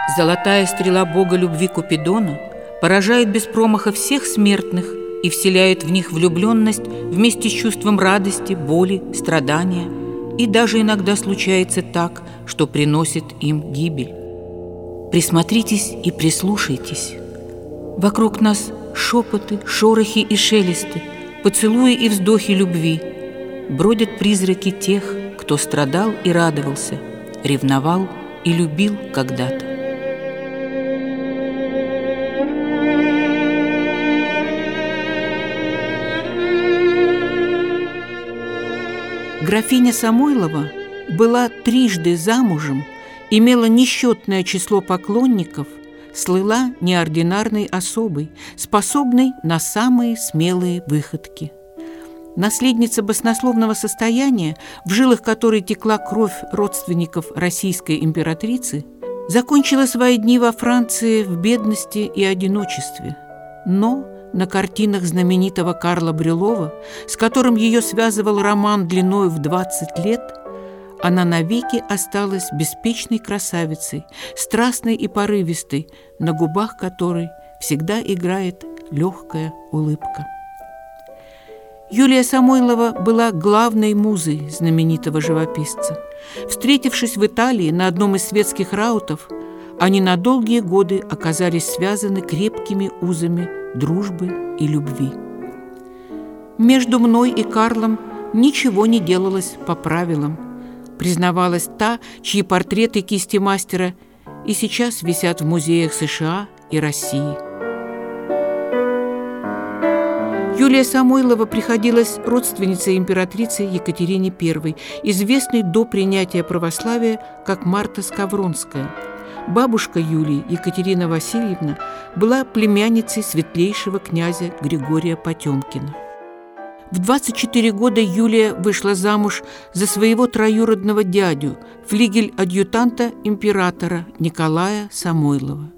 Золотая стрела бога любви Купидона поражает без промаха всех смертных и вселяет в них влюбленность вместе с чувством радости, боли, страдания, и даже иногда случается так, что приносит им гибель. Присмотритесь и прислушайтесь. Вокруг нас шепоты, шорохи и шелесты, поцелуи и вздохи любви. Бродят призраки тех, кто страдал и радовался, ревновал и любил когда-то. Графиня Самойлова была трижды замужем, имела несчетное число поклонников, слыла неординарной особой, способной на самые смелые выходки. Наследница баснословного состояния, в жилах которой текла кровь родственников российской императрицы, закончила свои дни во Франции в бедности и одиночестве. Но на картинах знаменитого Карла Брюлова, с которым ее связывал роман длиной в 20 лет, она навеки осталась беспечной красавицей, страстной и порывистой, на губах которой всегда играет легкая улыбка. Юлия Самойлова была главной музой знаменитого живописца. Встретившись в Италии на одном из светских раутов, они на долгие годы оказались связаны крепкими узами дружбы и любви. Между мной и Карлом ничего не делалось по правилам, признавалась та, чьи портреты кисти мастера и сейчас висят в музеях США и России. Юлия Самойлова приходилась родственницей императрицы Екатерине I, известной до принятия православия как Марта Скавронская. Бабушка Юлии, Екатерина Васильевна, была племянницей светлейшего князя Григория Потемкина. В 24 года Юлия вышла замуж за своего троюродного дядю, флигель-адъютанта императора Николая Самойлова.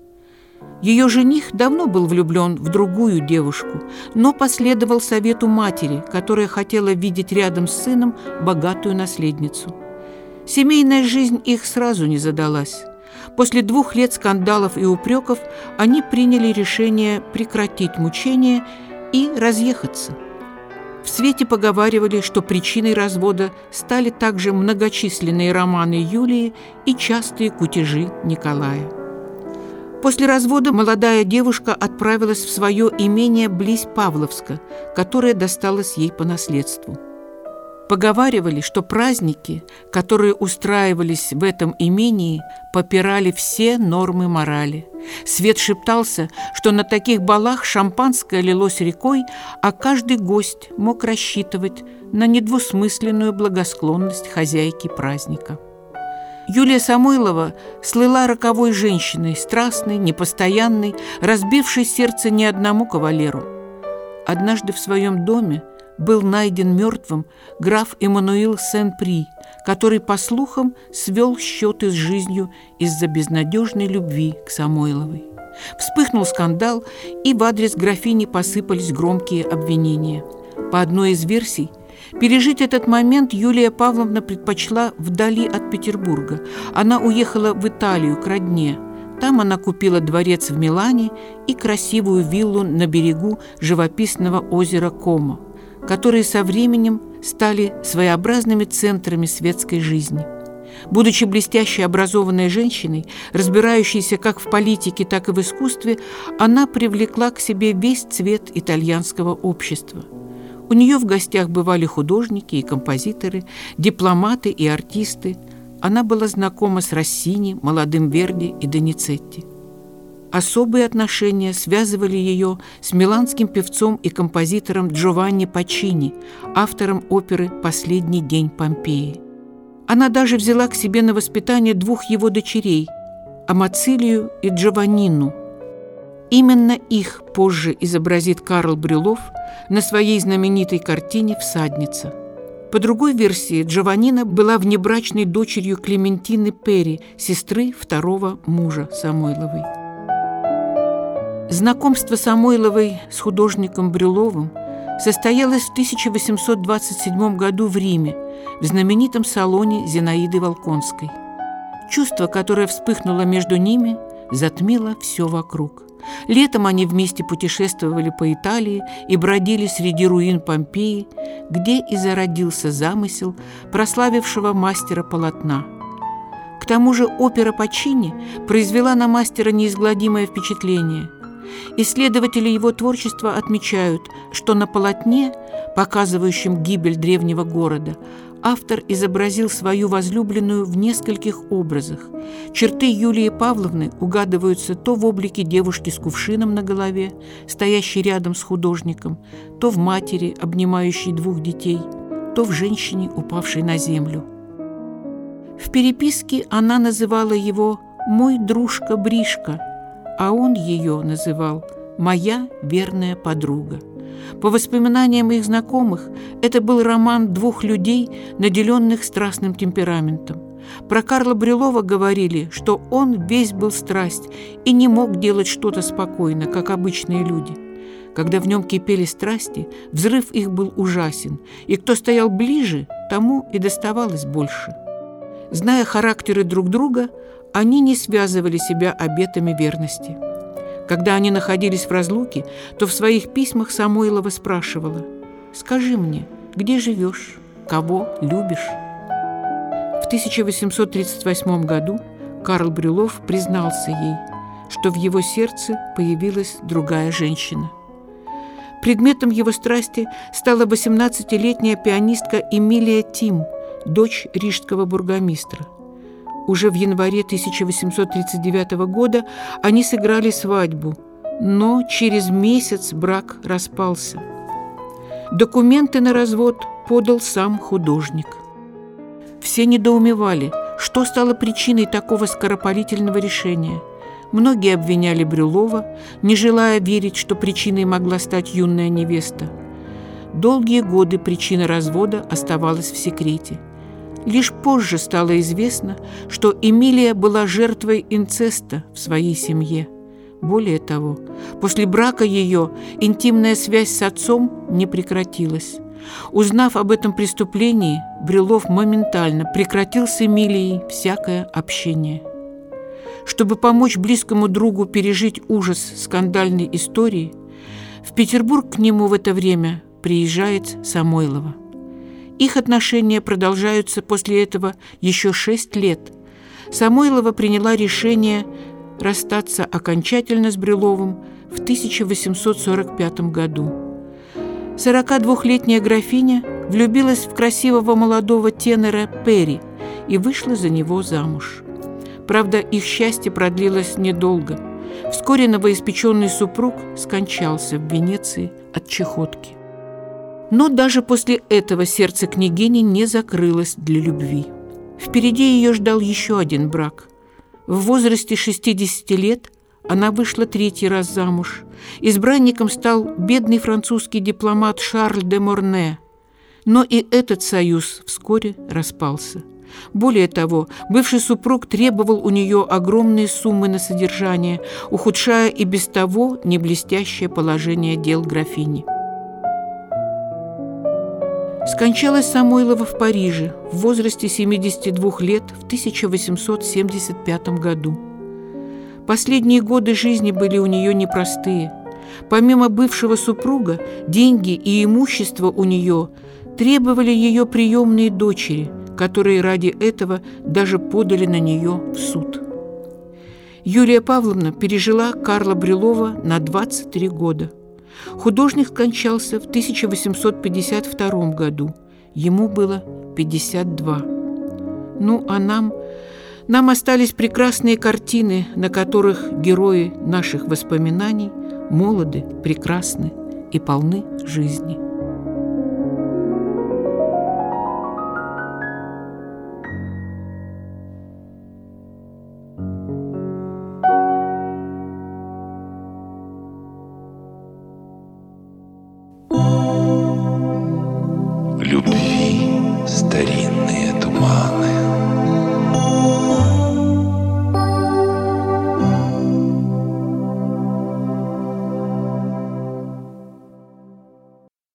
Ее жених давно был влюблен в другую девушку, но последовал совету матери, которая хотела видеть рядом с сыном богатую наследницу. Семейная жизнь их сразу не задалась. После 2 лет скандалов и упреков они приняли решение прекратить мучения и разъехаться. В свете поговаривали, что причиной развода стали также многочисленные романы Юлии и частые кутежи Николая. После развода молодая девушка отправилась в свое имение близ Павловска, которое досталось ей по наследству. Поговаривали, что праздники, которые устраивались в этом имении, попирали все нормы морали. Свет шептался, что на таких балах шампанское лилось рекой, а каждый гость мог рассчитывать на недвусмысленную благосклонность хозяйки праздника. Юлия Самойлова слыла роковой женщиной, страстной, непостоянной, разбившей сердце не одному кавалеру. Однажды в своем доме был найден мертвым граф Эммануил Сен-При, который, по слухам, свел счеты с жизнью из-за безнадежной любви к Самойловой. Вспыхнул скандал, и в адрес графини посыпались громкие обвинения. По одной из версий, пережить этот момент Юлия Павловна предпочла вдали от Петербурга. Она уехала в Италию к родне. Там она купила дворец в Милане и красивую виллу на берегу живописного озера Комо, которые со временем стали своеобразными центрами светской жизни. Будучи блестяще образованной женщиной, разбирающейся как в политике, так и в искусстве, она привлекла к себе весь цвет итальянского общества. У нее в гостях бывали художники и композиторы, дипломаты и артисты. Она была знакома с Россини, молодым Верди и Доницетти. Особые отношения связывали ее с миланским певцом и композитором Джованни Паччини, автором оперы «Последний день Помпеи». Она даже взяла к себе на воспитание 2 его дочерей – Амацилию и Джованнину. Именно их позже изобразит Карл Брюлов на своей знаменитой картине «Всадница». По другой версии, Джованнина была внебрачной дочерью Клементины Перри, сестры второго мужа Самойловой. Знакомство Самойловой с художником Брюловым состоялось в 1827 году в Риме, в знаменитом салоне Зинаиды Волконской. Чувство, которое вспыхнуло между ними, затмила все вокруг. Летом они вместе путешествовали по Италии и бродили среди руин Помпеи, где и зародился замысел прославившего мастера полотна. К тому же опера Паччини произвела на мастера неизгладимое впечатление. Исследователи его творчества отмечают, что на полотне, показывающем гибель древнего города, автор изобразил свою возлюбленную в нескольких образах. Черты Юлии Павловны угадываются то в облике девушки с кувшином на голове, стоящей рядом с художником, то в матери, обнимающей двух детей, то в женщине, упавшей на землю. В переписке она называла его «мой дружка Бришка», а он ее называл «моя верная подруга». По воспоминаниям их знакомых, это был роман двух людей, наделенных страстным темпераментом. Про Карла Брюлова говорили, что он весь был страсть и не мог делать что-то спокойно, как обычные люди. Когда в нем кипели страсти, взрыв их был ужасен, и кто стоял ближе, тому и доставалось больше. Зная характеры друг друга, они не связывали себя обетами верности. Когда они находились в разлуке, то в своих письмах Самойлова спрашивала: «Скажи мне, где живешь, кого любишь?» В 1838 году Карл Брюлов признался ей, что в его сердце появилась другая женщина. Предметом его страсти стала 18-летняя пианистка Эмилия Тим, дочь рижского бургомистра. Уже в январе 1839 года они сыграли свадьбу, но через месяц брак распался. Документы на развод подал сам художник. Все недоумевали, что стало причиной такого скоропалительного решения. Многие обвиняли Брюлова, не желая верить, что причиной могла стать юная невеста. Долгие годы причина развода оставалась в секрете. Лишь позже стало известно, что Эмилия была жертвой инцеста в своей семье. Более того, после брака ее интимная связь с отцом не прекратилась. Узнав об этом преступлении, Брюлов моментально прекратил с Эмилией всякое общение. Чтобы помочь близкому другу пережить ужас скандальной истории, в Петербург к нему в это время приезжает Самойлова. Их отношения продолжаются после этого еще 6 лет. Самойлова приняла решение расстаться окончательно с Брюловым в 1845 году. 42-летняя графиня влюбилась в красивого молодого тенора Перри и вышла за него замуж. Правда, их счастье продлилось недолго. Вскоре новоиспеченный супруг скончался в Венеции от чахотки. Но даже после этого сердце княгини не закрылось для любви. Впереди ее ждал еще один брак. В возрасте 60 лет она вышла 3-й раз замуж. Избранником стал бедный французский дипломат Шарль де Морне. Но и этот союз вскоре распался. Более того, бывший супруг требовал у нее огромные суммы на содержание, ухудшая и без того не блестящее положение дел графини. Скончалась Самойлова в Париже в возрасте 72 лет в 1875 году. Последние годы жизни были у нее непростые. Помимо бывшего супруга, деньги и имущество у нее требовали ее приемные дочери, которые ради этого даже подали на нее в суд. Юлия Павловна пережила Карла Брюлова на 23 года. Художник скончался в 1852 году. Ему было 52. Ну, а нам остались прекрасные картины, на которых герои наших воспоминаний молоды, прекрасны и полны жизни.